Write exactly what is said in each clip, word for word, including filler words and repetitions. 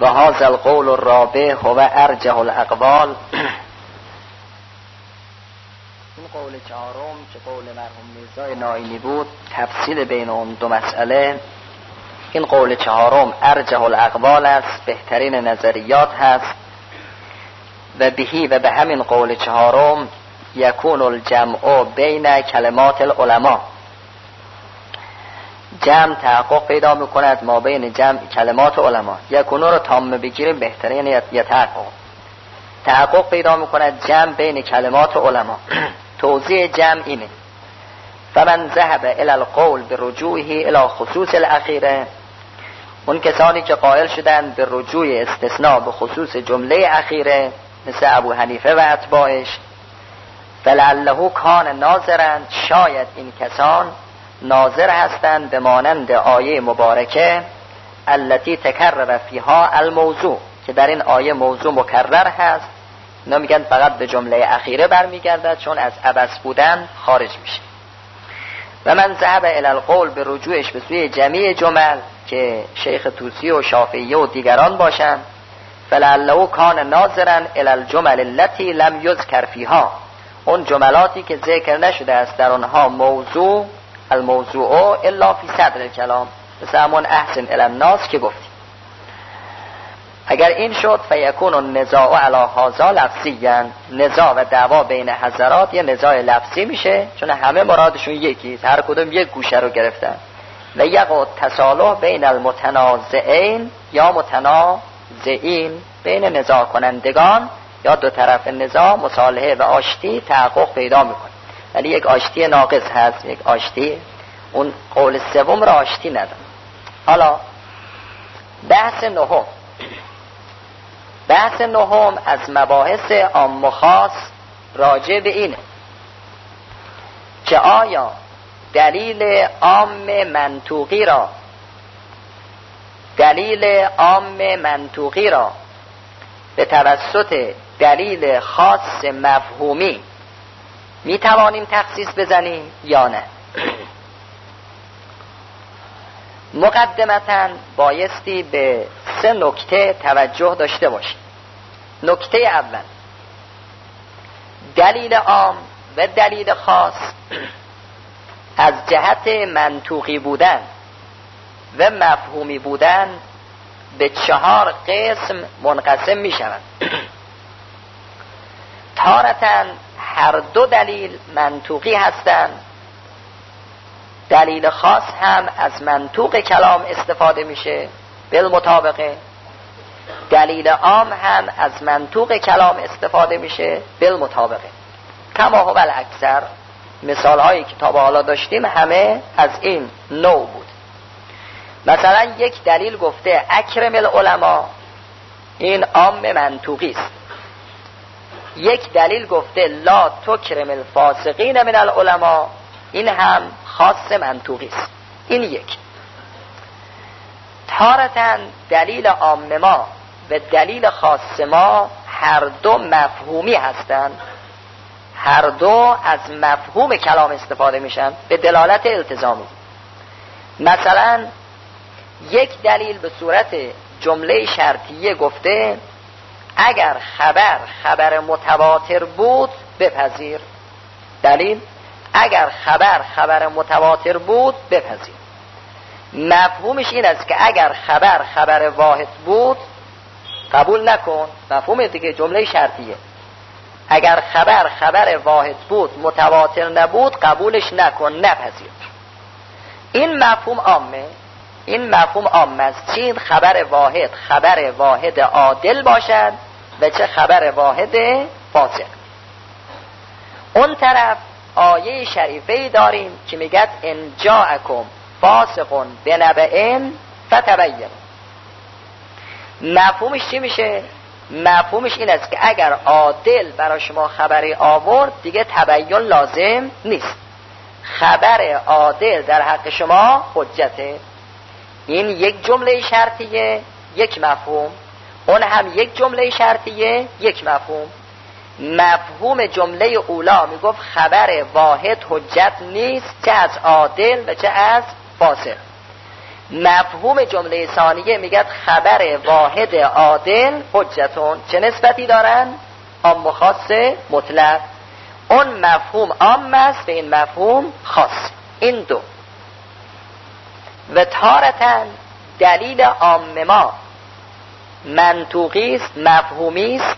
و هذا القول الرابع هو ارجح الاقوال. این قول چهارم که قول مرحوم میرزای ناینی بود، تفصیل بین اون دو مسئله، این قول چهارم ارجح الاقوال است، بهترین نظریات هست. و بهی و به همین قول چهارم یکون الجمع بین کلمات العلماء، جمع تحقق پیدا میکند ما بین جمع کلمات علما. یکونو رو تام بگیریم بهترین یا تحقق تحقق پیدا میکند جمع بین کلمات علما. توضیح جمع اینه: فمن ذهب الى القول برجوعه الى خصوص الاخیره، اون کسانی که قائل شدند به رجوع استثناء به خصوص جمله اخیره مثل ابو حنیفه و اتباعش، فلعله کان ناظرا، شاید این کسان ناظر هستند به مانند آیه مبارکه التي تکرر فیها الموضوع، که در این آیه موضوع مکرر هست. اینا میگن فقط به جمله اخیره برمیگردد چون از عبث بودن خارج میشه. و من ذهب الی القول به رجوعش به سوی جمعی جمل که شیخ طوسی و شافعی و دیگران باشن، فلعله کان ناظرا الی الجمل التي لم یذکر فیها، اون جملاتی که ذکر نشده است در آنها موضوع، الموضوع الا فی صدر الکلام، مثل همون احسن الی الناس که گفتیم. اگر این شد فیکون النزاع علی هذا لفظیا، نزاع و دعوا بین حضرات یه نزاع لفظی میشه چون همه مرادشون یکی، هر کدوم یک گوشه رو گرفتن. و یقع تصالح بین المتنازعین یا متنازعین، بین نزاع کنندگان یا دو طرف نزاع مصالحه و آشتی تحقق پیدا میکنه. ولی یک آشتی ناقص هست، یک آشتی، اون قول سوم را آشتی نداره. حالا بحث نهم، بحث نهم از مباحث عام و خاص راجع به اینه که آیا دلیل عام منطوقی را دلیل عام منطوقی را به توسط دلیل خاص مفهومی می توانیم تخصیص بزنیم یا نه. مقدمتاً بایستی به سه نکته توجه داشته باشیم. نکته اول، دلیل عام و دلیل خاص از جهت منطوقی بودن و مفهومی بودن به چهار قسم منقسم می شوند. تارتاً هر دو دلیل منطوقی هستند، دلیل خاص هم از منطوق کلام استفاده میشه بالمطابقه، دلیل عام هم از منطوق کلام استفاده میشه بالمطابقه. کما هو الاکثر، مثال هایی که تا به حالا داشتیم همه از این نوع بود. مثلا یک دلیل گفته اکرم العلماء، این عام منطوقی است. یک دلیل گفته لا تکرم الفاسقین من العلماء، این هم خاص منطوقی است. این یک. تارتاً دلیل عام ما و دلیل خاص ما هر دو مفهومی هستند، هر دو از مفهوم کلام استفاده میشن به دلالت التزامی. مثلا یک دلیل به صورت جمله شرطیه گفته اگر خبر خبر متواتر بود بپذیر. دلیل اگر خبر خبر متواتر بود بپذیر. مفهومش این است که اگر خبر خبر واحد بود قبول نکن. مفهوم دیگه جمله شرطیه. اگر خبر خبر واحد بود متواتر نبود قبولش نکن، نپذیر. این مفهوم عامه. این مفهوم عام است. چه خبر واحد خبر واحد عادل باشد و چه خبر واحد فاسق. اون طرف آیه شریفه داریم که میگه ان جاءکم فاسق بنبأ فتبینوا. مفهومش چی میشه؟ مفهومش این است که اگر عادل برای شما خبری آورد دیگه تبین لازم نیست. خبر عادل در حق شما حجته. این یک جمله شرطیه، یک مفهوم. اون هم یک جمله شرطیه، یک مفهوم. مفهوم جمله اولا میگفت خبر واحد حجت نیست، چه از عادل و چه از فاسق. مفهوم جمله ثانیه میگه خبر واحد عادل حجتون. چه نسبتی دارن؟ عام و خاص مطلق. اون مفهوم عام است و این مفهوم خاص. این دو. و تارتن دلیل عام ما منطوقی است مفهومی است،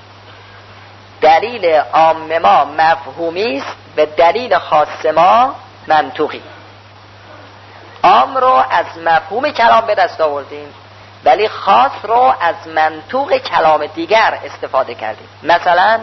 دلیل عام ما مفهومی است و دلیل خاص ما منطوقی. عام رو از مفهوم کلام به دست آوردیم ولی خاص رو از منطوق کلام دیگر استفاده کردیم. مثلا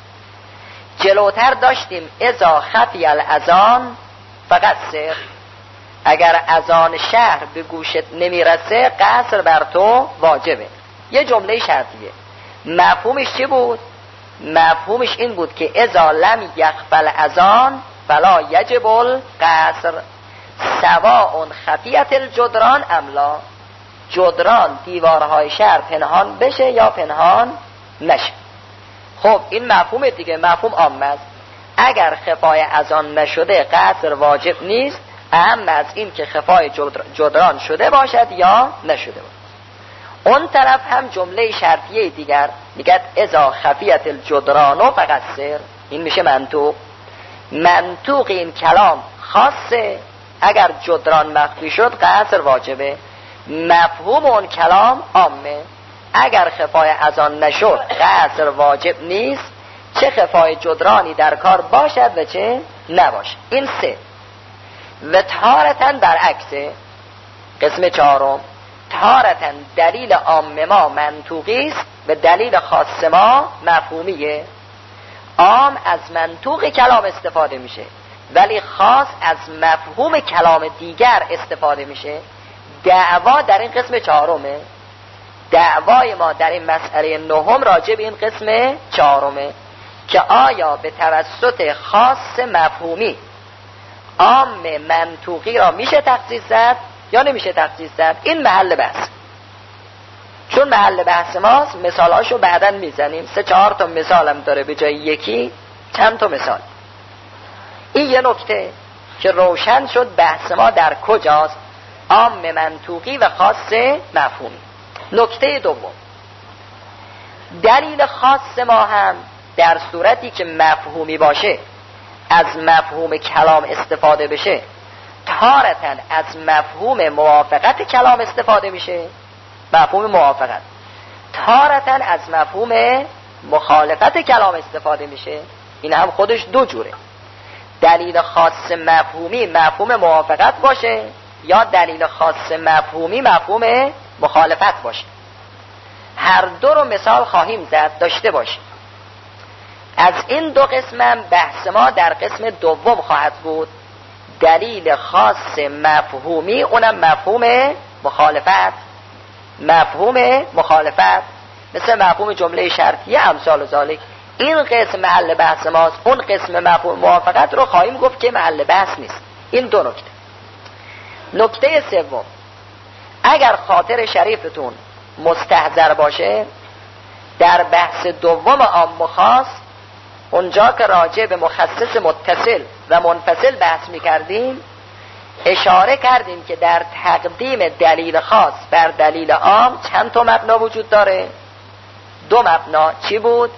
جلوتر داشتیم اذا خفی الاذان فقط سر، اگر اذان شهر به گوشت نمیرسه قصر بر تو واجبه. یه جمله شرطیه. مفهومش چی بود؟ مفهومش این بود که اذا لم یخفل اذان فلا یجب القصر سواء خفیت الجدران املا. جدران دیوارهای شهر پنهان بشه یا پنهان نشه. خب این مفهوم دیگه، مفهوم عام است. اگر خفای اذان نشده قصر واجب نیست، اهم از این که خفای جدران شده باشد یا نشده باشد. اون طرف هم جمله شرطیه دیگر میگه اذا خفیت الجدران و فقط سر. این میشه منطوق. منطوق این کلام خاصه، اگر جدران مخفی شد قصر واجبه. مفهوم اون کلام عامه، اگر خفای اذان نشد قصر واجب نیست، چه خفای جدرانی در کار باشد و چه نباشد. این سه. و تارتن برعکسه. قسم چهارم تارتن دلیل عام ما منطوقی است و دلیل خاص ما مفهومیه. عام از منطوق کلام استفاده میشه ولی خاص از مفهوم کلام دیگر استفاده میشه. دعوا در این قسم چهارمه. دعوای ما در این مسئله نهم راجع به این قسم چهارمه که آیا به توسط خاص مفهومی عام منطوقی را میشه تخصیص زد یا نمیشه تخصیص زد. این محل بحث. چون محل بحث ماست مثالاشو بعداً میزنیم. سه چهار تا مثالم داره به جای یکی چند تا مثال. این یه نکته که روشن شد بحث ما در کجاست، عام منطوقی و خاص مفهومی. نکته دوم، دلیل خاص ما هم در صورتی که مفهومی باشه از مفهوم کلام استفاده بشه، تارتن از مفهوم موافقت کلام استفاده میشه، مفهوم موافقت. تارتن از مفهوم مخالفت کلام استفاده میشه. این هم خودش دو جوره. دلیل خاص مفهومی مفهوم موافقت باشه یا دلیل خاص مفهومی مفهوم مخالفت باشه. هر دو رو مثال خواهیم زد داشته باشیم. از این دو قسم بحث ما در قسم دوم خواهد بود. دلیل خاص مفهومی اونم مفهوم مخالفت. مفهوم مخالفت مثل مفهوم جمله شرطیه امثال ذالک. این قسم محل بحث ماست. اون قسم مفهوم موافقت رو خواهیم گفت که محل بحث نیست. این دو نکته. نکته سوم، اگر خاطر شریفتون مستحضر باشه در بحث دوم عام و خاص، اونجا که راجع به مخصص متصل و منفصل بحث می‌کردیم اشاره کردیم که در تقدیم دلیل خاص بر دلیل عام چند تا مبنا وجود داره. دو مبنا. چی بود؟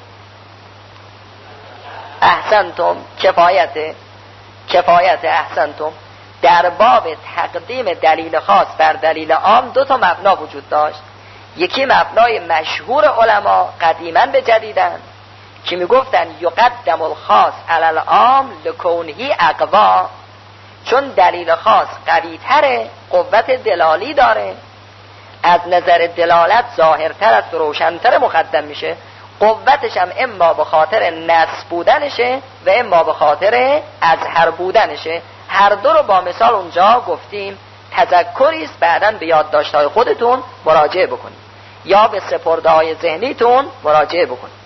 احسنتم، کفایت کفایت احسنتم. در باب تقدیم دلیل خاص بر دلیل عام دو تا مبنا وجود داشت. یکی مبنای مشهور علما قدیما به جدیدن که میگفتن یقدم الخاص علی العام لکونه اقوا، چون دلیل خاص قوی تره، قوت دلالی داره، از نظر دلالت ظاهرتر است و روشنتر مقدم میشه. قوتش هم اما به خاطر نص بودنشه و اما به خاطر اظهر بودنشه. هر دو رو با مثال اونجا گفتیم. تذکری است، بعداً به یادداشت‌های خودتون مراجعه بکنید یا به سپرده‌های ذهنیتون مراجعه بکنید.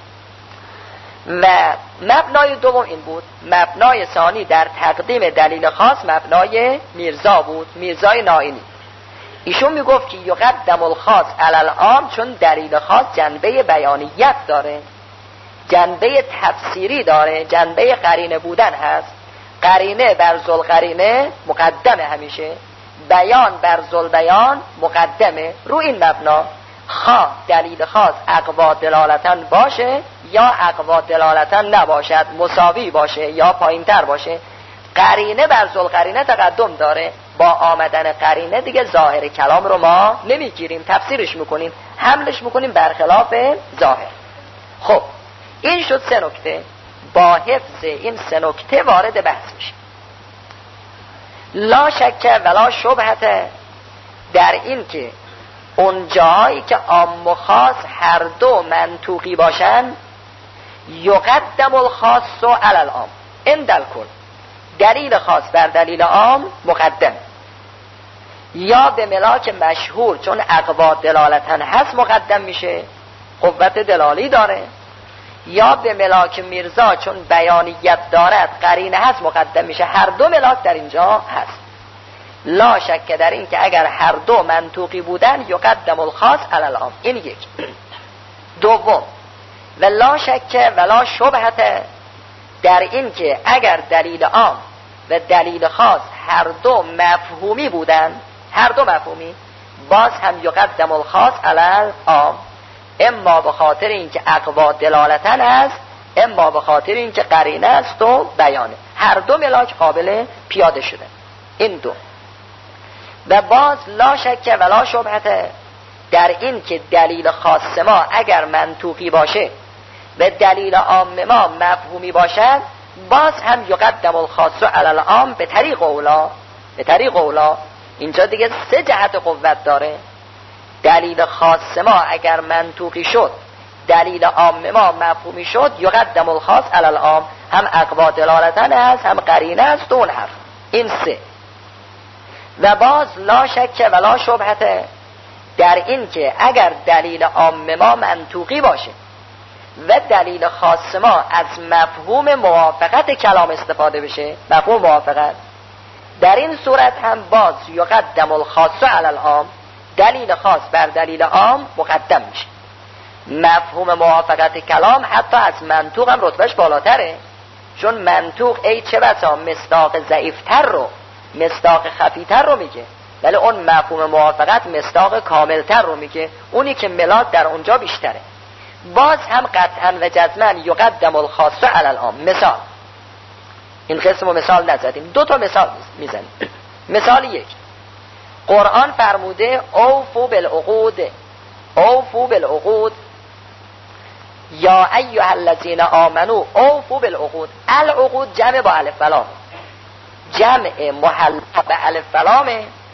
و مبنای دوم این بود. مبنای ثانی در تقدیم دلیل خاص مبنای میرزا بود، میرزای نائینی. ایشون میگفت که یقدم الخاص علی العام، چون دلیل خاص جنبه بیانیت داره، جنبه تفسیری داره، جنبه قرینه بودن هست. قرینه بر ذوالقرینه مقدمه همیشه. بیان بر ذوالبیان مقدمه. رو این مبنا خواه دلیل خاص اقوا دلالتاً باشه یا اقوا دلالتاً نباشد، مساوی باشه یا پایینتر باشه، قرینه بر ذوالقرینه تقدم داره. با آمدن قرینه دیگه ظاهر کلام رو ما نمیگیریم، تفسیرش میکنیم، حملش میکنیم برخلاف ظاهر. خب این شد سه نکته. با حفظ این سه نکته وارد بحث میشه. لا شک ولا شبهت در این که اون جایی که عام و خاص هر دو منطوقی باشن، یقدم الخاص علی العام عند الکل، دلیل خاص بر دلیل عام مقدم، یا به ملاک مشهور چون اقوا دلالتن هست مقدم میشه، قوت دلالی داره، یا به ملاک میرزا چون بیانیت دارد قرینه هست مقدم میشه. هر دو ملاک در اینجا هست. لا شک در این که اگر هر دو منطوقی بودن یقدم الخاص علی العام. این یک. دوم و لا شک ولا شبهت در این که اگر دلیل عام و دلیل خاص هر دو مفهومی بودن، هر دو مفهومی، باز هم یقدم الخاص علی العام، اما به خاطر اینکه اقوا دلالتن است، اما به خاطر اینکه قرینه است و بیانه. هر دو ملاک قابل پیاده شده. این دو. و باز لا شک ولا شبهت در این که دلیل خاص ما اگر منطوقی باشه و دلیل عام ما مفهومی باشد، باز هم یقدم الخاص علی العام به طریق اولا. به طریق اولا اینجا دیگه سه جهت قوت داره. دلیل خاص ما اگر منطوقی شد، دلیل عام ما مفهومی شد، یقدم الخاص علی العام، هم اقوا دلالتن است هم قرینه است. اون حرف این سه. و باز لا شک ولا شبهت در این که اگر دلیل عام ما منطوقی باشه و دلیل خاص ما از مفهوم موافقت کلام استفاده بشه، مفهوم موافقت، در این صورت هم باز یقدم الخاص علی العام، دلیل خاص بر دلیل عام مقدم میشه. مفهوم موافقت کلام حتی از منطوق هم رتبهش بالاتره، چون منطوق ای چه بسا مصداق ضعیفتر رو، مصداق خفیتر رو میگه، ولی اون مفهوم موافقت مصداق کاملتر رو میگه، اونی که ملاک در اونجا بیشتره. باز هم قطعا و جزما یقدم الخاص علی العام. مثال، این قسم رو مثال نزدیم، دو تا مثال میزنیم. مثال یک، قرآن فرموده اوفو بالعقود، اوفو بالعقود، یا ایها الذین آمنو اوفو بالعقود. العقود جمع با الف لام، جمع محل به الف لام،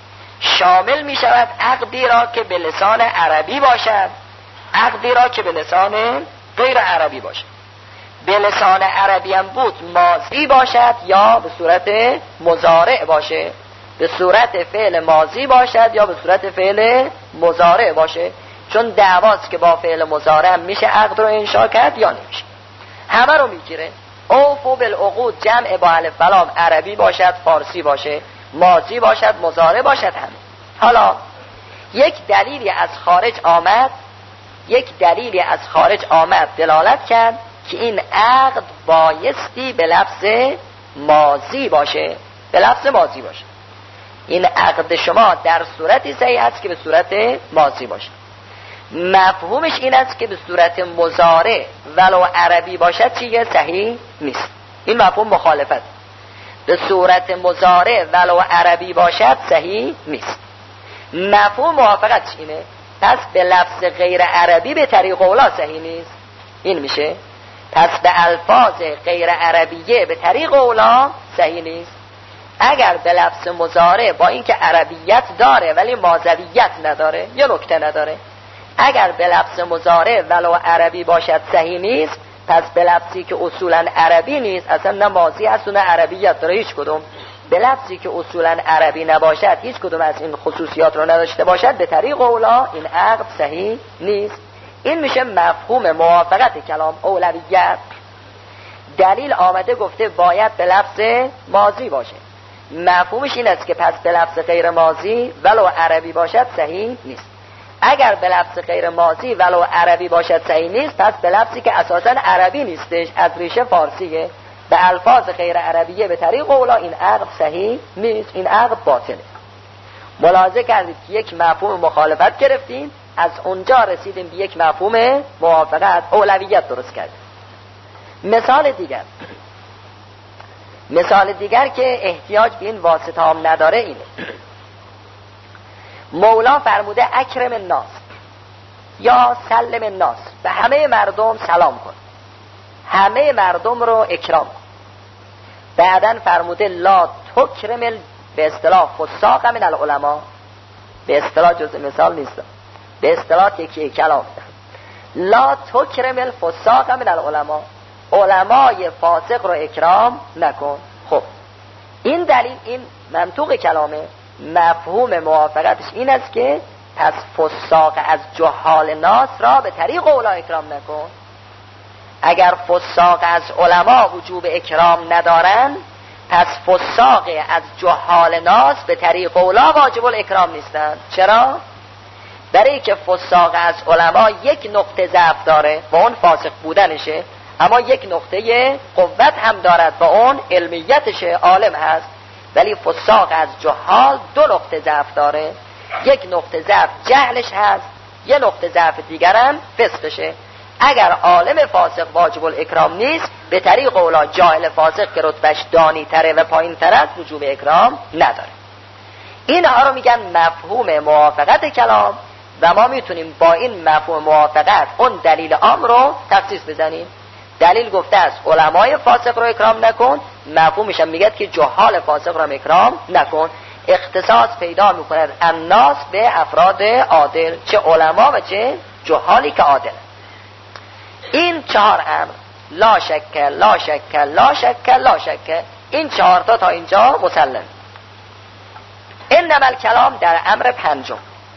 شامل می شود عقدی را که به لسان عربی باشد، عقدی را که به لسان غیر عربی باشد. به لسان عربی هم بود ماضی باشد یا به صورت مضارع باشه، به صورت فعل ماضی باشد یا به صورت فعل مضارع باشه، چون دعواست که با فعل مضارع میشه عقد رو انشاء کرد یا نمیشه. همه رو میگیره. اوفو بالعقود جمع با الف لام، عربی باشد، فارسی باشه، ماضی باشد، مضارع باشد، همه. حالا یک دلیلی از خارج آمد، یک دلیلی از خارج آمد دلالت کرد که این عقد بایستی به لفظ ماضی باشه، به لفظ ماضی باشه. این عقد شما در صورتی صحیح است که به صورت ماضی باشه. مفهومش این است که به صورت مضارع ولو عربی باشد چیه؟ صحیح نیست. این مفهوم مخالفت. به صورت مضارع ولو عربی باشد صحیح نیست. مفهوم موافقت اینه، پس به لفظ غیر عربی به طریق اولا صحیح نیست. این میشه پس به الفاظ غیر عربیه به طریق اولا صحیح نیست. اگر به لفظ مضارع با اینکه عربیت داره ولی ماضویت نداره، یا نکته نداره، اگر به لفظ مضارع ولو عربی باشد صحیح نیست، پس به لفظی که اصولا عربی نیست، اصلا نه ماضی هست و نه عربیت داره، هیچ کدوم، به لفظی که اصولا عربی نباشد، هیچ کدوم از این خصوصیات رو نداشته باشد، به طریق اولا این عقد صحیح نیست. این میشه مفهوم موافقت کلام، اولویت. دلیل آمده گفته باید به لفظ ماضی باشه، مفهومش این است که پس به لفظ غیر ماضی ولو عربی باشد صحیح نیست. اگر به لفظ غیر ماضی ولو عربی باشد صحیح نیست، پس به لفظی که اساسا عربی نیستش، از ریشه فارسیه، به الفاظ غیر عربیه به طریق اولا این عقد صحیح نیست، این عقد باطله. ملاحظه کردید که یک مفهوم مخالفت گرفتیم، از اونجا رسیدیم به یک مفهوم موافقت، اولویت درست کردیم. مثال دیگر مثال دیگر که احتیاج به این واسطه هم نداره اینه. مولا فرموده اکرم الناس یا سلم الناس، به همه مردم سلام کن، همه مردم رو اکرام کن. بعدن فرموده لا تکرم، به اصطلاح فساق من العلماء، به اصطلاح جز مثال نیست، به اصطلاح تکیه کلام، لا تکرم الفساق من العلماء، علمای فاسق رو اکرام نکن. خب این دلیل، این منطوق کلامه، مفهوم موافقتش این است که پس فساق از جهال ناس را به طریق اولا اکرام نکن. اگر فساق از علما وجوب اکرام ندارن، پس فساق از جهال ناس به طریق اولا واجب الاکرام نیستن. چرا؟ برای که فساق از علما یک نقطه ضعف داره و اون فاسق بودنشه، اما یک نقطه قوت هم دارد و اون علمیتشه، عالم هست. ولی فساق از جهال دو نقطه ضعف داره، یک نقطه ضعف جهلش هست، یه نقطه ضعف دیگرم فسقشه. اگر عالم فاسق واجب الاکرام نیست، به طریق اولا جاهل فاسق که رتبهش دانی تره و پایین تر است وجوب اکرام نداره. اینها رو میگن مفهوم موافقت کلام و ما میتونیم با این مفهوم موافقت اون دلیل عام رو تخصیص بزنیم. دلیل گفته است علمای فاسق رو اکرام نکن، مفهومش هم میگه که جهال فاسق رو اکرام نکن. اختصاص پیدا میکنه الناس به افراد عادل، چه علما و چه جهالی که عادل. این چهار امر، لا شک لا شک لا شک لا شک، این چهار تا تا اینجا مسلم. انما الکلام در امر پنجم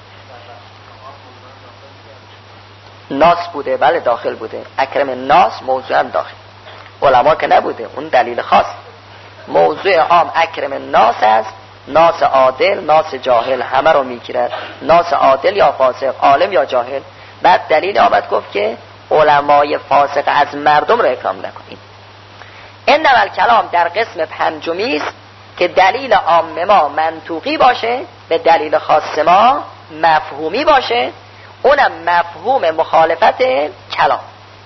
ناس بوده، بله داخل بوده، اکرم الناس موضوعا داخل، علما که نبوده، اون دلیل خاص. موضوع عام اکرم الناس است، ناس عادل، ناس جاهل همه رو میگیرد، ناس عادل یا فاسق، عالم یا جاهل. بعد دلیل آمد گفت که علمای فاسق از مردم رو اکرام نکنید. انما الکلام در قسم پنجمی است که دلیل عام ما منطوقی باشه، به دلیل خاص ما مفهومی باشه، اونم مفهوم مخالفت کلام.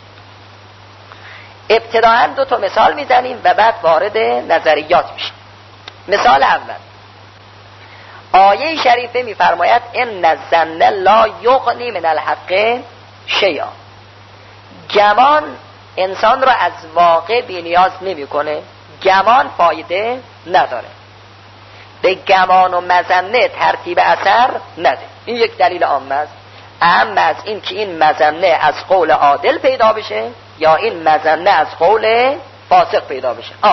ابتداءً دو تا مثال میزنیم و بعد وارد نظریات میشیم. مثال اول، آیه شریفه میفرماید ان الظن لا یغنی من الحق شیئا. گمان انسان را از واقع بی نیاز نمی کنه، گمان فایده نداره، به گمان و مظنه ترتیب اثر نده. این یک دلیل عام است. اهم از این که این مظنه از قول عادل پیدا بشه یا این مظنه از قول فاسق پیدا بشه. عام.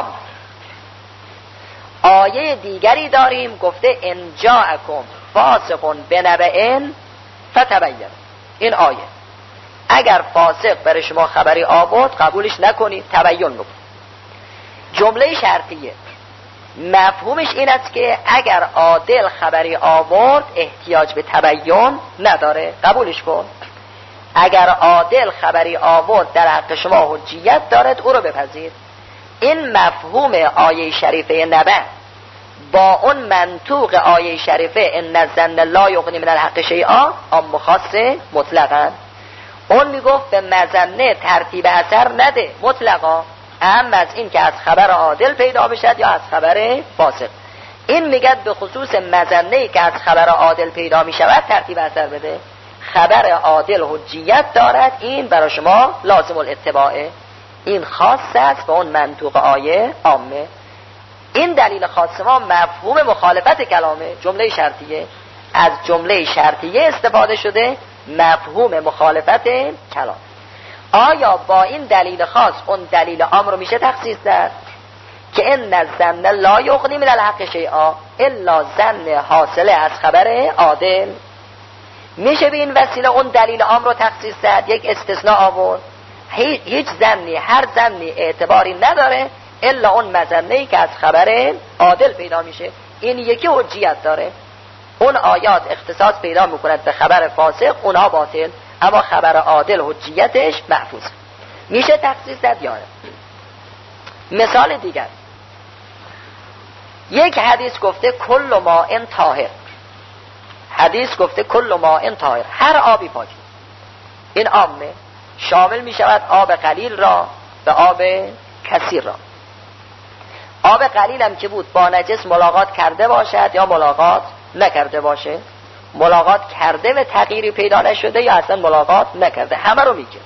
آیه دیگری داریم گفته ان جاءکم فاسق بنبأ فتبین. این آیه اگر فاسق برای شما خبری آورد قبولش نکنید، تبین بکنید. جمله شرطیه، مفهومش این است که اگر عادل خبری آورد احتیاج به تبین نداره، قبولش کن. اگر عادل خبری آورد در حق شما حجیت دارد، او رو بپذیر. این مفهوم آیه شریفه نبأ با اون منطوق آیه شریفه ان الظن لا یغنی من الحق شیئا عام و خاص مطلقاً. اون میگفت به مظنه ترتیب اثر نده مطلقا، اهم از این که از خبر عادل پیدا بشد یا از خبر فاسق. این میگه به خصوص مظنه‌ای که از خبر عادل پیدا میشود ترتیب اثر بده. خبر عادل حجیت دارد، این برای شما لازم الاتباعه. این خاص است به اون منطوق آیه عامه. این دلیل خاص ما مفهوم مخالفت کلامه، جمله شرطیه. از جمله شرطیه استفاده شده، مفهوم مخالفت کلام. آیا با این دلیل خاص اون دلیل عام رو میشه تخصیص داد که ان الظن لا یغنی من الحق شیئا الا ظن حاصله از خبر عادل؟ میشه به این وسیله اون دلیل عام رو تخصیص داد، یک استثناء آورد، هیچ ظنی، هر ظنی اعتباری نداره الا اون مظنه‌ای که از خبر عادل پیدا میشه، این یکی حجیت داره. اون آیات اختصاص پیدا میکند به خبر فاسق، اونها باطل، اما خبر عادل حجیتش محفوظ. میشه تخصیص داد یا نه؟ مثال دیگر، یک حدیث گفته کل ما ان طاهر، حدیث گفته کل ماء طاهر، هر آبی پاکی. این عامه، شامل می شود آب قلیل را به آب کثیر را. آب قلیل هم که بود با نجس ملاقات کرده باشد یا ملاقات نکرده باشه، ملاقات کرده و تغییری پیدا نشده یا اصلا ملاقات نکرده، همه رو میگه.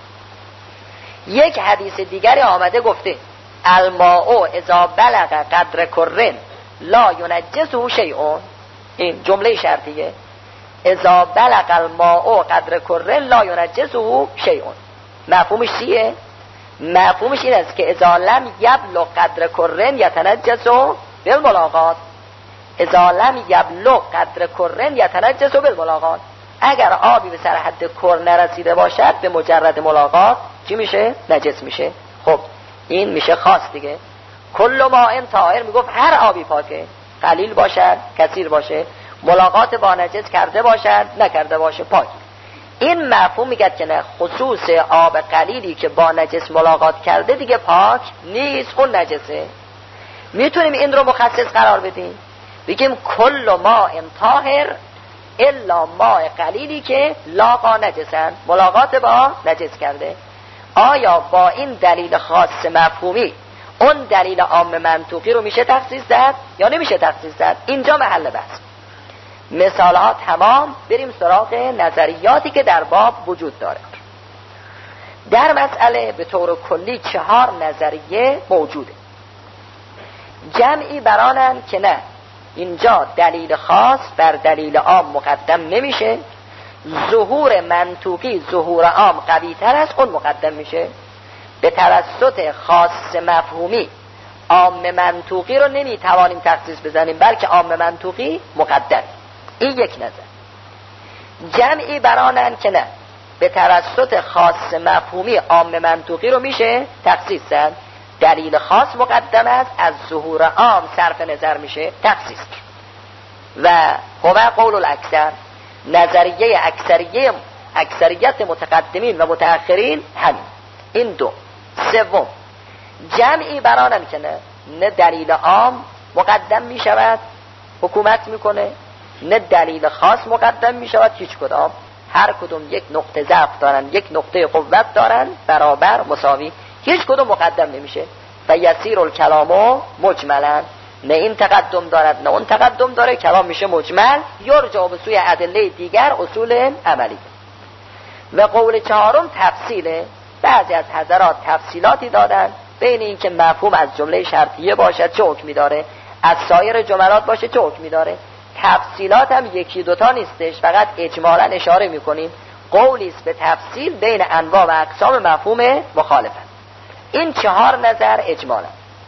یک حدیث دیگری آمده گفته الماء اذا بلغ قدر کرن لا ینجسه شیء. این جمله شرطیه، اذا بلغ الماء قدر کرن لا ینجسه شیء. مفهومش چیه؟ مفهومش این است که اذا لم یبلغ قدر کرن یتنجس بالملاقات. اذا لم یبلغ قدر کرن یتنجس بالملاقات. اگر آبی به سر حد کر نرسیده باشد به مجرد ملاقات چی میشه؟ نجس میشه. خب این میشه خاص دیگه. کل ماء طاهر میگفت هر آبی پاکه، قلیل باشد کثیر باشه، ملاقات با نجس کرده باشد نکرده باشه، پاک. این مفهوم میگه که نه، خصوص آب قلیلی که با نجس ملاقات کرده دیگه پاک نیست، اون نجسه. میتونیم این رو مخصص قرار بدیم، بگیم کل ماء طاهر الا ماء قلیلی که لاقا نجسن، ملاقات با نجس کرده. آیا با این دلیل خاص مفهومی اون دلیل عام منطوقی رو میشه تخصیص داد یا نمیشه تخصیص داد؟ اینجا محل بحث. مثال ها تمام، بریم سراغ نظریاتی که در باب وجود داره. در مسئله به طور کلی چهار نظریه موجوده. جمعی برانن که نه، اینجا دلیل خاص بر دلیل عام مقدم نمیشه، ظهور منطوقی ظهور عام قوی تر است، اون مقدم میشه. به توسط خاص مفهومی عام منطوقی رو نمیتوانیم تخصیص بزنیم، بلکه عام منطوقی مقدم. این یک نظر. جمعی برانن که نه، به توسط خاص مفهومی عام منطوقی رو میشه تخصیص زد، دلیل خاص مقدم است، از ظهور عام صرف نظر میشه تخصیص. و هو قول الاکثر، نظریه اکثریه اکثریت متقدمین و متأخرین همین. این دو. سوم، جمعی برانن که نه، نه دلیل عام مقدم میشود حکومت میکنه، نه دلیل خاص مقدم میشود هیچ کدام، هر کدوم یک نقطه ضعف دارن، یک نقطه قوت دارن، برابر مساوی، هیچ کدوم مقدم نمیشه. و یسیر الکلام مجملا، نه این تقدم دارد نه اون تقدم داره، کلام میشه مجمل، یرجع به سوی ادله دیگر اصول عملی. و قول چهارم تفصیله. بعضی از حضرات تفصیلاتی دادن بین این که مفهوم از جمله شرطیه باشد چه حکمی داره، از سایر جملات باشه چه حکمی داره. تفصیلات هم یکی دوتا نیستش، فقط اجمالا اشاره میکنیم قولیست به تفصیل بین انواع و اقسام مفهوم مخالفت. این چهار نظر اجمالا.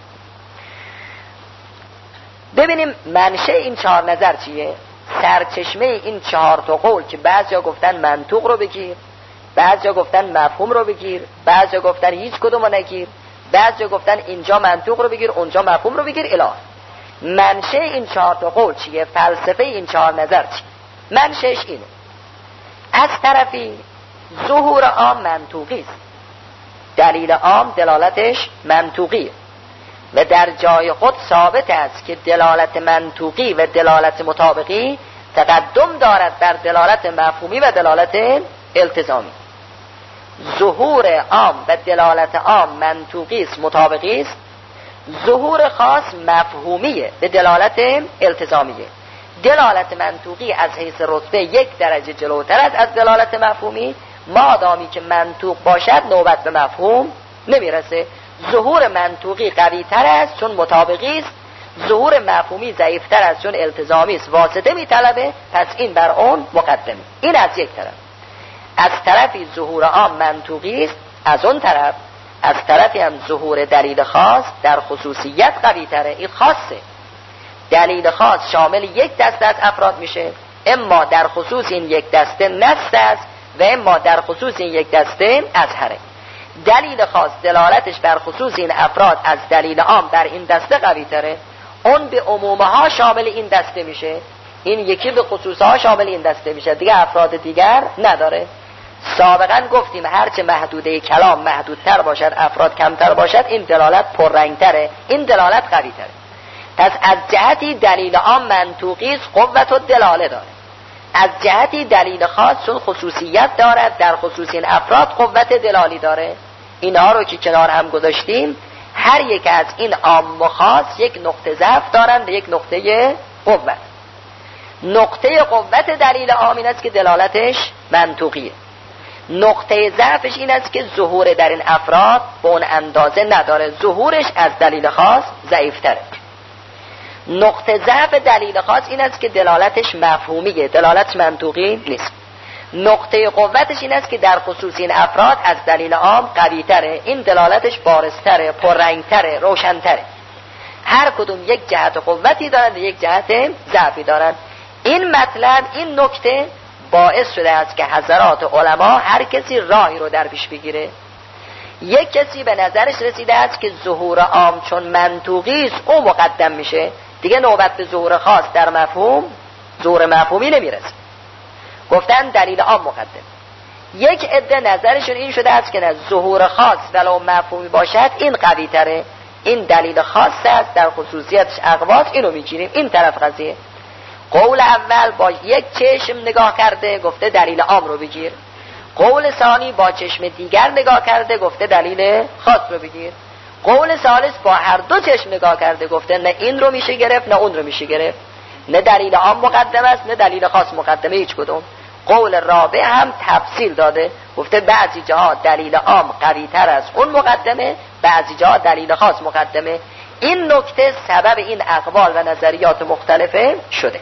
ببینیم منشه این چهار نظر چیه، سرچشمه این چهار تا قول که بعضیا گفتن منطوق رو بگیر، بعضیا گفتن مفهوم رو بگیر، بعضیا گفتن هیچ کدوم رو نگیر، بعضیا گفتن اینجا منطوق رو بگیر اونجا مفهوم رو بگیر اله. منشه این چهار تا قول چیه، فلسفه این چهار نظر چیه؟ منشهش اینه، از طرفی ظهور عام منطوقی است، دلیل عام دلالتش منطوقیه و در جای خود ثابت است که دلالت منطوقی و دلالت مطابقی تقدم دارد بر دلالت مفهومی و دلالت التزامی. ظهور عام و دلالت عام منطوقی است مطابقی است، ظهور خاص مفهومیه به دلالت التزامیه. دلالت منطوقی از حیث رتبه یک درجه جلوتر است از دلالت مفهومی، مادامی که منطوق باشد نوبت به مفهوم نمیرسه. ظهور منطوقی قوی تر است چون مطابقی است، ظهور مفهومی ضعیف تر است چون التزامی است، واسطه میطلبه، پس این بر اون مقدمه. این از یک طرف. از طرفی ظهور عام منطوقی است، از اون طرف از طرفی هم ظهور دلیل خاص در خصوصیت قوی تره. این خاصه، دلیل خاص شامل یک دسته از افراد میشه، اما در خصوص این یک دسته نص است و اما در خصوص این یک دسته اظهره. دلیل خاص دلالتش بر خصوص این افراد از دلیل عام بر این دسته قوی تره، اون به عمومها شامل این دسته میشه، این یکی به خصوصها شامل این دسته میشه، دیگه افراد دیگر نداره. سابقا گفتیم هرچه محدوده کلام محدودتر باشد، افراد کمتر باشد، این دلالت پررنگتره، این دلالت قوی تره. پس از جهتی دلیل عام منطوقی است، قوت و دلاله داره. از جهتی دلیل خاص چون خصوصیت دارد، در خصوص این افراد قوت دلالی داره. اینها رو که کنار هم گذاشتیم، هر یک از این عام و خاص یک نقطه ضعف دارند، یک نقطه قوت. نقطه قوت دلیل عام این است که دلالتش منطوقیه. نقطه ضعفش این است که ظهور در این افراد به اون اندازه نداره، ظهورش از دلیل خاص ضعیفتره. نقطه ضعف دلیل خاص این است که دلالتش مفهومیه، دلالت منطوقی نیست. نقطه قوتش این است که در خصوص این افراد از دلیل عام قوی تره، این دلالتش بارزتره، پررنگتره، روشنتره. هر کدوم یک جهت قوتی دارند و یک جهت ضعفی دارند. این مطلب، این نکته باعث شده است که حضرات علما هر کسی راهی رو در پیش بگیره. یک کسی به نظرش رسیده است که ظهور عام چون منطوقی است او مقدم میشه، دیگه نوبت به ظهور خاص در مفهوم، ظهور مفهومی نمیرسه، گفتن دلیل عام مقدم. یک عده نظرشون این شده است که نه، ظهور خاص ولو مفهومی باشد این قوی تره، این دلیل خاص است، در خصوصیتش اقواس، اینو میگیریم. این طرف قضیه. قول اول با یک چشم نگاه کرده، گفته دلیل عام رو بگیر. قول ثانی با چشم دیگر نگاه کرده، گفته دلیل خاص رو بگیر. قول ثالث با هر دو چشم نگاه کرده، گفته نه این رو میشه گرفت نه اون رو میشه گرفت، نه دلیل عام مقدم است نه دلیل خاص مقدمه، هیچ کدوم. قول رابع هم تفصیل داده، گفته بعضی جاها دلیل عام قوی تر از اون مقدمه، بعضی جاها دلیل خاص مقدمه. این نکته سبب این اقوال و نظریات مختلفه شده.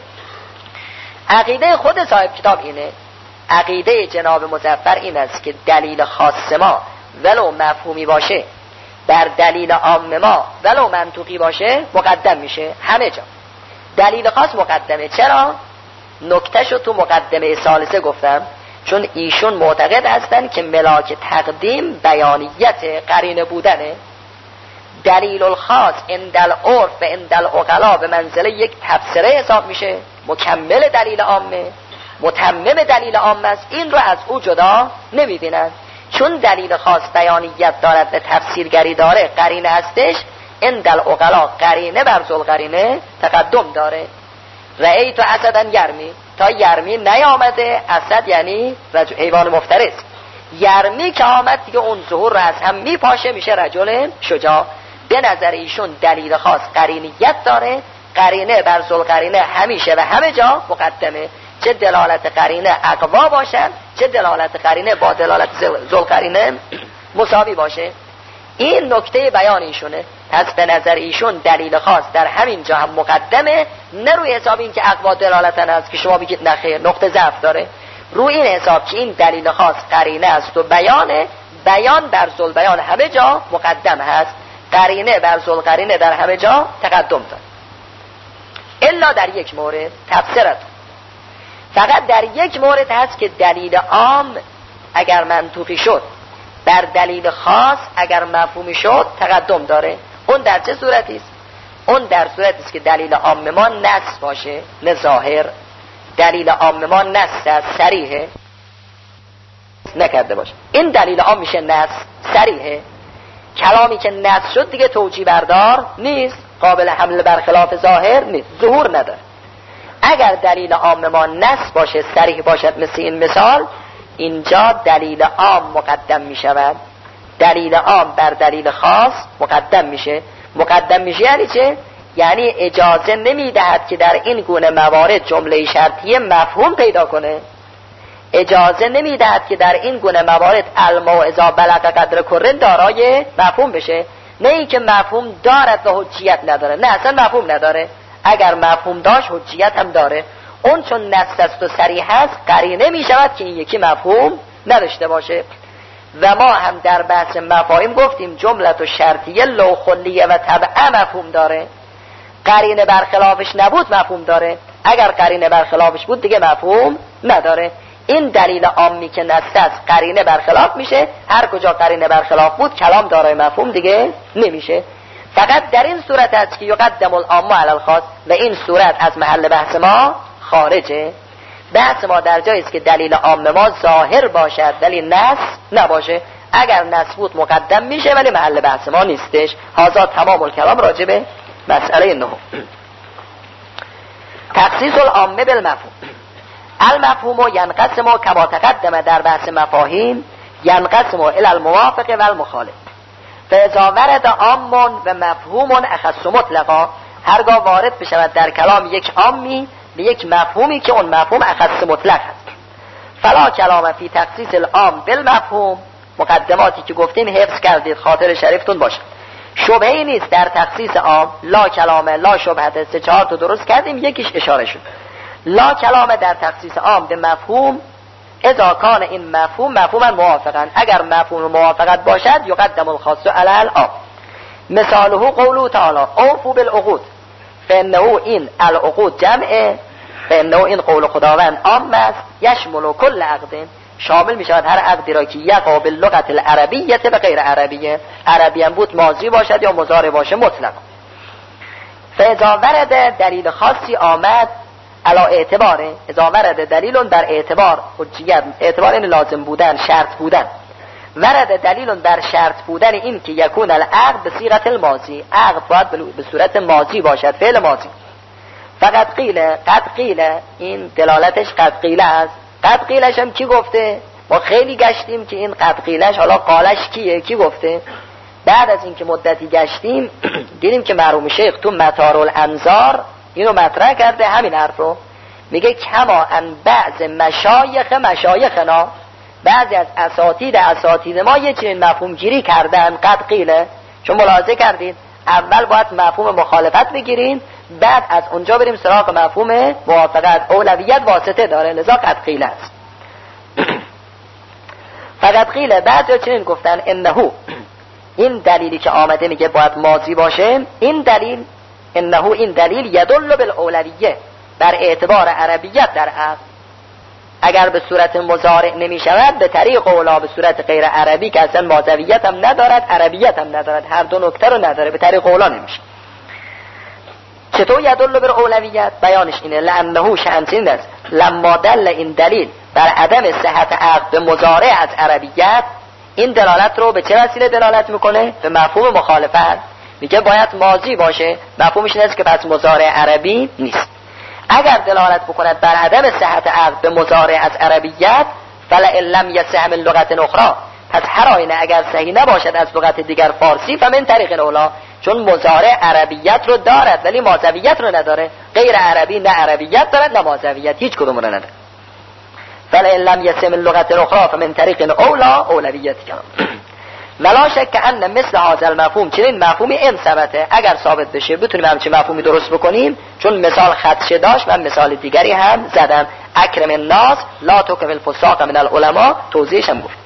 عقیده خود صاحب کتاب اینه، عقیده جناب مظفر این است که دلیل خاص ما ولو مفهومی باشه بر دلیل عام ما ولو منطوقی باشه مقدم میشه همه جا. دلیل خاص مقدمه. چرا؟ نکتهشو تو مقدمه ثالثه گفتم، چون ایشون معتقد هستن که ملاک تقدیم بیانیت قرینه بودنه. دلیل الخاص عند العرف و عند العقلا به منزله یک تفسیره حساب میشه، مکمل دلیل عامه، متمم دلیل عام است، این رو از او جدا نمیبینن. چون دلیل خاص بیانیت دارد و تفسیرگری داره، قرینه هستش، عند العقلا قرینه بر ذل قرینه تقدم داره. رأیت اسدن یرمی، تا یرمی نیامده، اسد یعنی رجل حیوان مفترس، یرمی که آمد دیگه اون ظهور رو از هم میپاشه، میشه رجل شجاع. به نظر ایشون دلیل خاص قرینیت داره، قرینه بر ذل قرینه همیشه و همه جا مقدمه، چه دلالت قرینه اقوا باشن چه دلالت قرینه با دلالت ذل قرینه مساوی باشه. این نکته بیان ایشونه. پس به نظر ایشون دلیل خاص در همین جا هم مقدمه، نه روی حساب این که اقوا دلالتن است که شما بگید نخیر نقطه ضعف داره، روی این حساب که این دلیل خاص قرینه است و بیانه، بیان بر ذل بیان همه جا مقدم هست، قرینه بر ذل قرینه در همه جا تقدم داره. الا در یک مورد تفسیرت، فقط در یک مورد هست که دلیل عام اگر منطوقی شد بر دلیل خاص اگر مفهومی شد تقدم داره. اون در چه صورتی است؟ اون در صورتی است که دلیل عام ما نص باشه نه ظاهر. دلیل عام ما نص است، صریحه نکرده باشه، این دلیل عام میشه نص صریحه. کلامی که نص شد دیگه توجیه بردار نیست، قابل حمل بر خلاف ظاهر نیست، ظهور نداره. اگر دلیل عام ما نص باشه، صریح باشد، مثل این مثال، اینجا دلیل عام مقدم می شود، دلیل عام بر دلیل خاص مقدم میشه. مقدم میشه یعنی چه؟ یعنی اجازه نمی دهد که در این گونه موارد جمله شرطیه مفهوم پیدا کنه، اجازه نمی دهد که در این گونه موارد الموعظه بلغ قدر کره دارای مفهوم بشه. نه ای که مفهوم دارد و حجیت نداره، نه اصلا مفهوم نداره، اگر مفهوم داشت حجیت هم داره. اون چون نص است و صریح است قرینه می شود که این یکی مفهوم نداشته باشه. و ما هم در بحث مفاهیم گفتیم جملت و شرطیه لو خلیه و تبعه مفهوم داره، قرینه برخلافش نبود مفهوم داره، اگر قرینه برخلافش بود دیگه مفهوم نداره. این دلیل عامی که نص است قرینه برخلاف میشه، هر کجا قرینه برخلاف بود کلام دارای مفهوم دیگه نمیشه. فقط در این صورت است که یقدم العام علی الخاص، و این صورت از محل بحث ما خارجه. بحث ما در جایی است که دلیل عام ما ظاهر باشد ولی نص نباشه. اگر نص بود مقدم میشه ولی محل بحث ما نیستش. هذا تمام الکلام راجع به مسئله نه. تخصیص العام بالمفهوم. المفهوم ینقسم کما تقدم در بحث مفاهیم ینقسم الى الموافق و المخالف. فاذا ورد عام و مفهوم اخص مطلقا، هرگاه وارد بشود در کلام یک عامی به یک مفهومی که اون مفهوم اخص مطلق است، فلا کلام فی تخصیص العام بالمفهوم. مقدماتی که گفتیم حفظ کردید، خاطر شریفتون باشه. شبهه‌ای نیست در تخصیص عام، لا کلامه لا شبهه، سه چهار تا درست کردیم، یکیش اشاره شد. لا کلامه در تخصیص عام به مفهوم اذا کان این مفهوم مفهوما موافقا، اگر مفهوم موافقت باشد یقدم الخاص علی العام. مثاله قوله تعالی اوفوا بالعقود، فانه این العقود جمعه، فانه این قول خداوند عام است، یشمل کل عقد، شامل می شود هر عقدی را که یقع باللغت العربیه به غیر عربیه، عربی هم بود ماضی باشد یا مضارع باشه مطلق. فاذا ورد دلیل خاصی آمد علا اعتباره، اذا ورد دلیل در اعتبار حجیت، اعتبار این لازم بودن، شرط بودن، ورد دلیل در شرط بودن این که یکون العقد به صیغت الماضی، عقد باید به صورت ماضی باشد، فعل ماضی. فقط قیل، قد قیل، این دلالتش قد قیل است. قد قیلش هم کی گفته؟ ما خیلی گشتیم که این قد قیلش حالا قالش کیه، کی گفته؟ بعد از اینکه مدتی گشتیم دیدیم که مرحوم شیخ تو مطار الانظار اینو مطرح کرده، همین حرف رو میگه کما ان بعض مشایخ مشایخنا، بعضی از اساتید اساتید ما یه چنین مفهوم گیری کردن قد قیله. چون ملاحظه کردید اول باید مفهوم مخالفت بگیریم، بعد از اونجا بریم سراغ مفهوم موافقت، اولویت واسطه داره، لذا قد قیله است. فقط قیله بعضی چنین گفتن انهو، این دلیلی که آمده میگه باید ماضی باشه، این دلیل انهو این دلیل یدل بالاولویه، بر اعتبار عربیت در عقد. اگر به صورت مضارع نمی شود به طریق اولا به صورت غیر عربی که اصلا ماضویت هم ندارد عربیت هم ندارد، هر دو نکته رو نداره، به طریق اولا نمیشه. چطور یدل بر اولویت؟ بیانش اینه لانه شأن است لما دل این دلیل بر عدم صحت عقد به مضارع از عربیت، این دلالت رو به چه وسیله دلالت میکنه؟ به مفهوم مخالفت. میگه باید ماضی باشه، مفهومش این است که پس مضارع عربی نیست. اگر دلالت بکند بر عدم صحت عقد به مضارع از عربیت، فلئن لم یصح من لغت اخرى، پس هر آینه اگر صحیح نباشد از لغت دیگر فارسی، فمن طریق اولا، چون مضارع عربیت رو دارد ولی ماضویت رو نداره، غیر عربی نه عربیت دارد نه ماضویت، هیچ کدوم رو نداره. فلئن لم یصح من لغت اخرى فمن طریق اولا اولویت کنم. ولا شک ان مثل هذا المفهوم، چنین مفهومی این ثبته، اگر ثابت بشه بتونیم همچین مفهومی درست بکنیم، چون مثال خدشه داشت و مثال دیگری هم زدم. اکرم الناس لا تکم الفساق من العلماء، توضیحش هم گفت.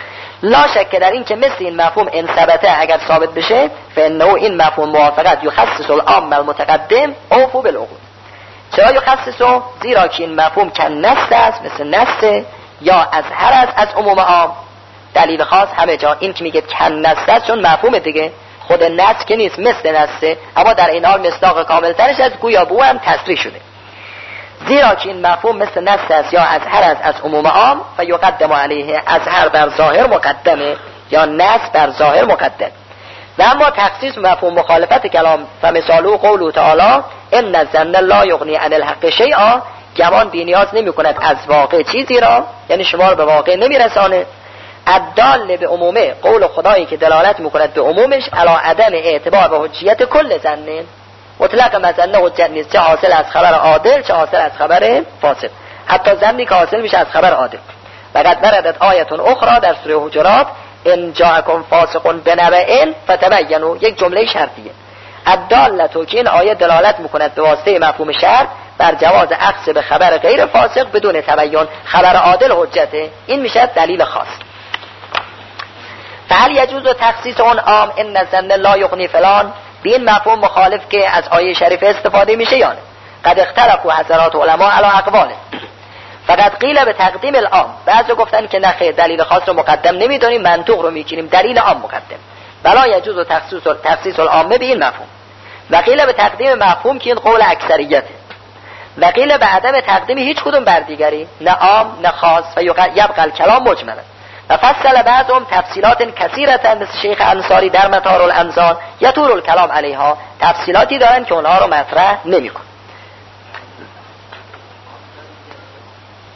لا شک در این که مثل این مفهوم این ثبته اگر ثابت بشه، فانه این مفهوم موافقت یخصص العام المتقدم اوفوا بالعقود. چرا یخصص؟ زیرا که این مفهوم کن نص است، مثل نص، یا اظهر است از عموم عام. دلیل خاص همه جا این که میگه کن نص است، چون مفهوم دیگه خود نص که نیست، مثل نصه، اما در این حال مصداق کامل ترش از گویا بو هم تصریح شده. زیرا که این مفهوم مثل نص است یا اظهر است از عموم عام، فیقدم علیه، اظهر بر ظاهر مقدمه یا نص بر ظاهر مقدم. و اما تخصیص مفهوم مخالفت کلام، فمثاله قوله تعالی ان الظن لا یغنی عن الحق شیئا، گمان بی نیاز نمی کند از واقع چیزی را، یعنی شما رو به واقع نمی رسانه. الدال به عمومه، قول خدایی که دلالت میکند به عمومش، علی عدم اعتبار به حجیت کل ظن، مطلق مظنه حجت نیست، چه حاصل از خبر عادل چه حاصل از خبر فاسد، حتی ظنی که حاصل میشه از خبر عادل. فقط وردت آیه اخرى در سوره حجرات ان جاءکم فاسق بنبأ فتبینوا، یک جمله شرطیه. الدالتو که این آیه دلالت میکند به واسطه مفهوم شرط بر جواز اخذ به خبر غیر فاسق بدون تبیین، خبر عادل حجته، این میشه دلیل خاص. فهل یجوز تخصیص اون عام ان الظن لا یغنی فلان، به این مفهوم مخالف که از آیه شریف استفاده میشه یا نه؟ قد اختلفوا حضرات علما علی اقواله. فقط قیل به تقدیم العام، بعضی گفتن که نخیر دلیل خاص رو مقدم نمیدونیم، منطوق رو میگیریم، دلیل عام مقدم. ولا یجوز تخصیص تخصیص العامه به این مفهوم. و قیل به تقدیم مفهوم که این قول اکثریته. و قیل به عدم تقدیم هیچ کدوم بر دیگری، نه عام نه خاص، و یبقى الکلام مجملا. و فصل بعضهم تفصیلات کثیرتا، مثل شیخ انصاری در مطار الانظار یطول الکلام علیها، تفصیلاتی دارن که اونها رو مطرح نمی‌کنه.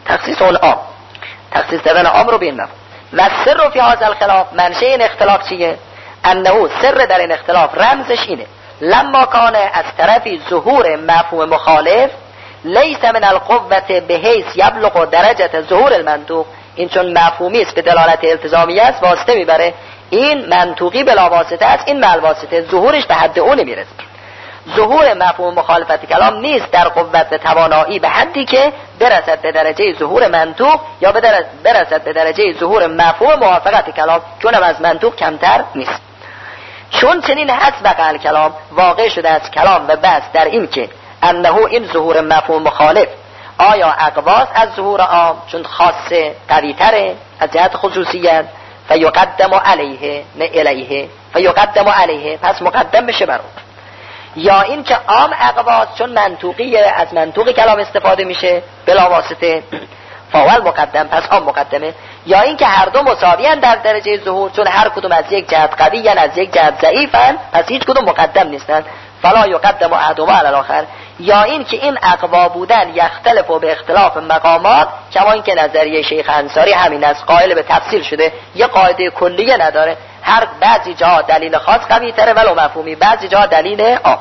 تخصیص اون عام، تخصیص دادن عام رو به این مفهوم. و سر فی هذا الخلاف، منشه این اختلاف چیه؟ انه سر در این اختلاف رمزش اینه لما کان از طرفی ظهور مفهوم مخالف لیس من القوت بحیث یبلغ درجه ظهور المنطوق، این چون مفهومی است به دلالت التزامی است واسطه میبره، این منطوقی بلا واسطه است، این مع الواسطه ظهورش به حد اون نمیرسه. ظهور مفهوم مخالفت کلام نیست در قوت توانایی به حدی که برسد به درجه ظهور منطوق یا برسد به درجه ظهور مفهوم موافقت کلام، چون هم از منطوق کمتر نیست. چون چنین هست وقع کلام واقع شده از کلام و بس در این که انه این ظهور مفهوم مخالف آیا اقواس از ظهور عام، چون خاصه قوی تره از جهت خصوصیت، فیقدم علیه نه الیه، فیقدم علیه پس مقدم بشه بر اون، یا این که عام اقواس چون منطوقی از منطوق کلام استفاده میشه بلا واسطه فاول مقدم پس عام مقدمه، یا این که هر دو مساویان در درجه ظهور چون هر کدوم از یک جهت قوی یا از یک جهت ضعیفن پس هیچ کدوم مقدم نیستن فلا یقدم احدهما علی الاخر، یا این که این اقوا بودن یختلف به اختلاف مقامات، کما این که نظریه شیخ انصاری همین است، قائل به تفصیل شده، یه قاعده کلیه نداره، هر بعضی جا دلیل خاص قوی تره ولو مفهومی، بعضی جا دلیل عام.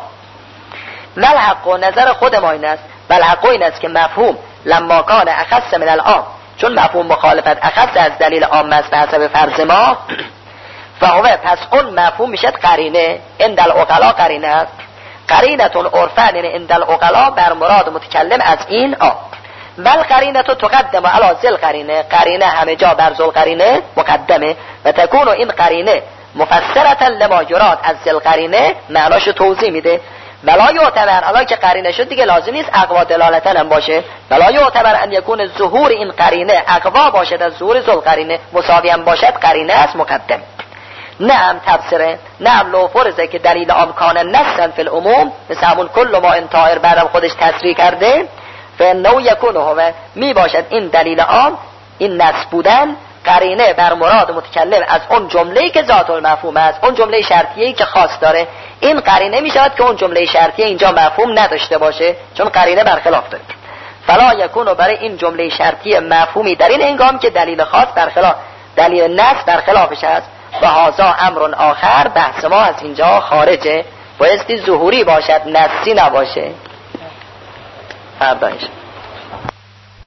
والحق نظر خود ما این است، والحق این است که مفهوم لما کان اخص من العام، چون مفهوم مخالفت اخص از دلیل عام است به حسب فرض ما، فهوه پس اون مفهوم میشد قرینه، عند العقلا قرینه است، قرینتون عرفن یعنی عند العقلا بر مراد متکلم از این عام، بل قرینتو تقدم علی ذل قرینه، قرینه همه جا بر ذل قرینه مقدمه و تکون این قرینه مفسرتا لما یراد از ذل قرینه، معناشو توضیح میده. بلا یعتبر الان که قرینه شد دیگه لازم نیست اقوا دلالتن هم باشه، بلا یعتبر ان یکون ظهور این قرینه اقوا باشد از ظهور ذل قرینه، مساوی هم باشد قرینه است مقدم. نعم تفسیره، نعم لو فرضه که دلیل امکان نصن فی العموم، مثل همون کل ما این طائر بعدم خودش تصریح کرده، فانه یکون هو می باشد این دلیل عام، این نص بودن قرینه بر مراد متکلم از اون جمله‌ای که ذات المفهوم است، اون جمله شرطیه‌ای که خاص داره، این قرینه می شود که اون جمله شرطیه اینجا مفهوم نداشته باشه چون قرینه برخلاف داره. فلا یکون برای این جمله شرطیه مفهومی در این هنگام که دلیل خاص برخلاف دلیل نص برخلافش است. و هذا امر آخر، بحث ما از اینجا خارجه، بایستی ظهوری باشد نصی نباشه. فردایش